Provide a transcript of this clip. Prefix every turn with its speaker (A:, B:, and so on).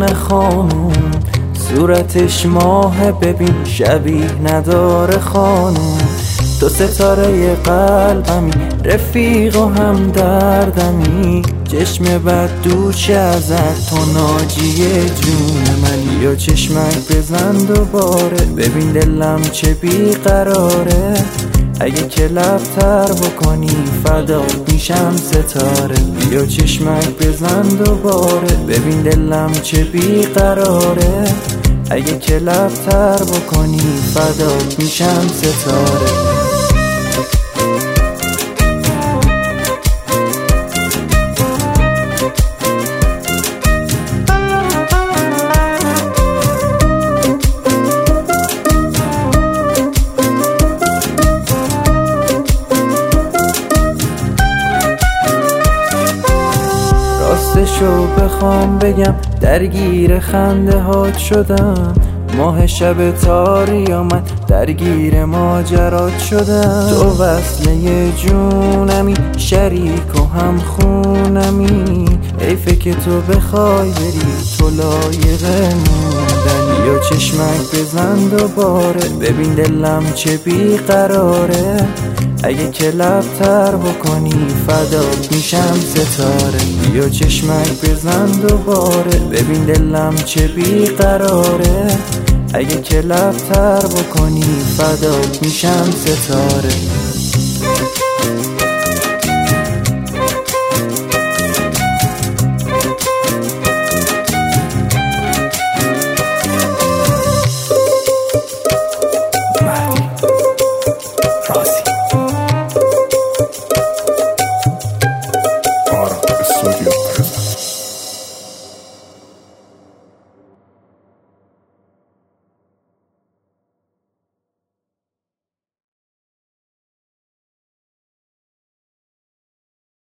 A: جون خانوم، صورتش ماه ببین شبیه نداره خانوم. تو ستاره قلبمی، رفیق و هم دردمی، چشم بد دوش ازت تو ناجی جون من. یا چشمک بزن دوباره ببین دلم چه بیقراره، اگه که لبتر بکنی فدا میشم ستاره. یا چشمک بزن دوباره ببین دلم چه بیقراره، اگه که لبتر بکنی فدا میشم ستاره. راستشو بخوام بگم درگیر خنده هات شدم، ماه شب تاری آمد درگیر ماجرات شدم. تو وصله جونمی، شریک و هم خونمی، حیفه که تو بخوای بری تو لایق موندنی. یا چشمک بزن دوباره ببین دلم چه بیقراره، اگه که لبتر بکنی فدات میشم ستاره. یا چشمک بزن دوباره ببین دلم چه بیقراره، اگه که لبتر بکنی فدات میشم ستاره.